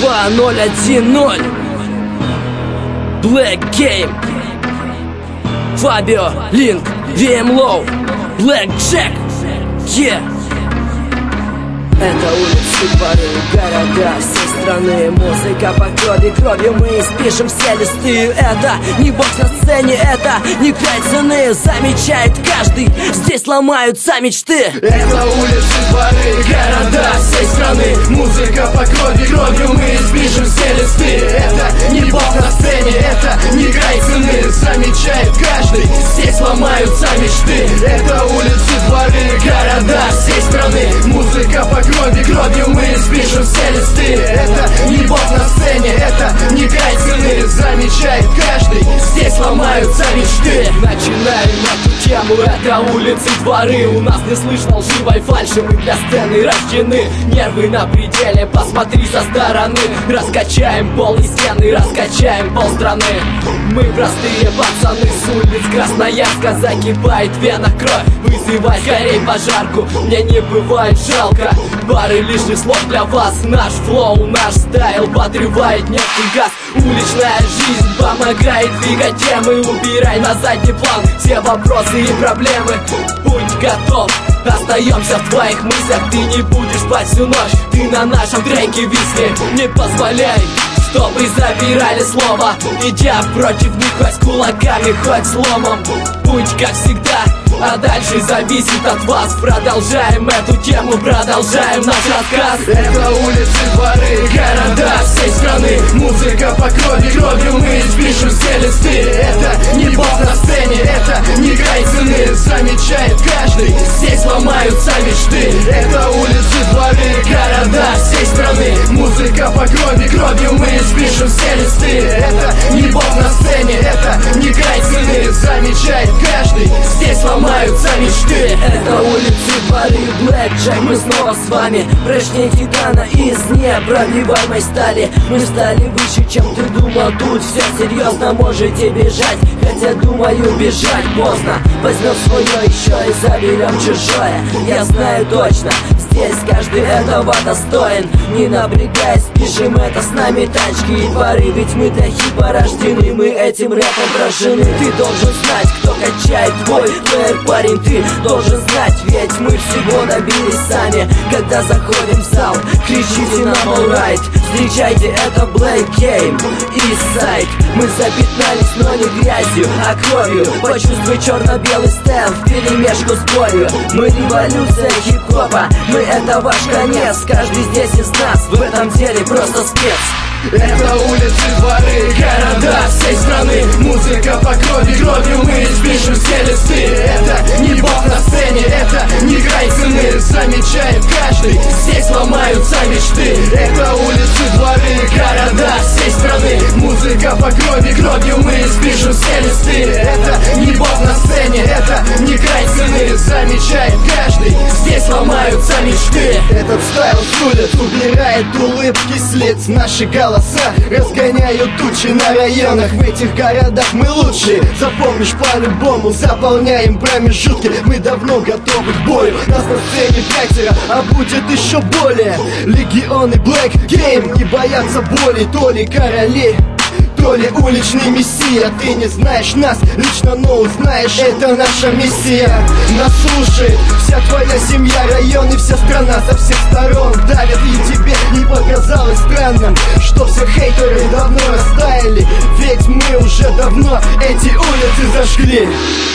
2010 Black Game, Fabio, Link, VM Low, Black Jack, yeah. Это улицы, дворы, города всей страны. Музыка по крови, кровью мы спишем все листы. Это не бокс на сцене, это не край цены. Замечает каждый, здесь ломаются мечты. Это улицы, дворы, города всей страны. Музыка по крови, кровью мы спишем все листы. Это не бокс на сцене, это не край цены. Замечает каждый, здесь ломаются мечты. Это улицы, дворы, города всей страны. Музыка по крови, кровью мы спишем все листы. Это не бог на сцене, это не край цены. Замечает каждый, здесь ломаются мечты. Начинаем эту тему, это улицы, дворы. У нас не слышно лживой фальши, мы для сцены рождены. Нервы на пределе, посмотри со стороны. Раскачаем пол и стены, раскачаем полстраны. Мы простые пацаны с улиц Красноярска. Закипает в венах кровь, вызывай скорей пожарку. Мне не бывает жалко пары лишних слов для вас. Наш флоу, наш стайл подрывает нефть и газ. Уличная жизнь помогает двигать темы. Убирай на задний план все вопросы и проблемы. Путь готов, остаемся в твоих мыслях. Ты не будешь спать всю ночь, ты на нашем треке висни. Не позволяй, чтобы забирали слово, идя против них хоть кулаками, хоть сломом. Путь как всегда, а дальше зависит от вас. Продолжаем эту тему, продолжаем наш рассказ. Это улицы, дворы, города всей страны. Музыка по крови, кровью мы спишем все листы. Это не бог на сцене, это не край цены. Замечает каждый, здесь ломаются мечты. Это улицы, дворы, города всей страны. Музыка по крови, кровью мы спишем все листы. Это не бог на сцене, это не край цены. Замечает каждый, здесь ломаются мечты. Это улицы, дворы, Black Jack, мы снова с вами. Прежние титана из непробиваемой стали. Мы стали выше, чем ты думал, тут все серьезно, можете бежать. Хотя думаю, бежать поздно. Возьмем свое еще и заберем чужое. Я знаю точно, здесь каждый этого достоин. Не напрягаясь, пишем это с нами тачки и дворы. Ведь мы для хипа рождены, мы этим рэпом поражены. Ты должен знать, кто качает твой плеер, парень. Ты должен знать, ведь мы всего добились сами. Когда заходим в зал, кричите нам alright. Встречайте, это Black Game, Eastside. Мы запятнались, но не грязью, а кровью. Почувствуй черно-белый стайл вперемешку с болью. Мы революция хип-хопа, мы это ваш конец. Каждый здесь из нас в этом деле просто спец. Это улицы, дворы, города всей страны. Музыка по крови, кровью мы спишем все листы. Это не бог на сцене, это не край цены. Замечает каждый, здесь ломаются мечты. Это улицы, дворы, города всей страны. Музыка по крови, кровью мы спишем все листы. Это не бог на сцене, это не край цены. Замечает каждый, здесь ломаются мечты. Этот стайл с улиц убирает улыбки с лиц. Наши голоса разгоняют тучи на районах. В этих городах мы лучшие, запомнишь по-любому. Заполняем промежутки, мы давно готовы к бою. Нас на сцене пятеро, а будет еще более. Легионы Black Game не боятся боли. То ли короли, то ли уличный мессия. Ты не знаешь нас лично, но узнаешь, это наша миссия. Нас слушает вся твоя семья, район и вся страна. Со всех сторон давят, и тебе не показалось странным, что все хейтеры давно растаяли. Ведь мы уже давно эти улицы зажгли.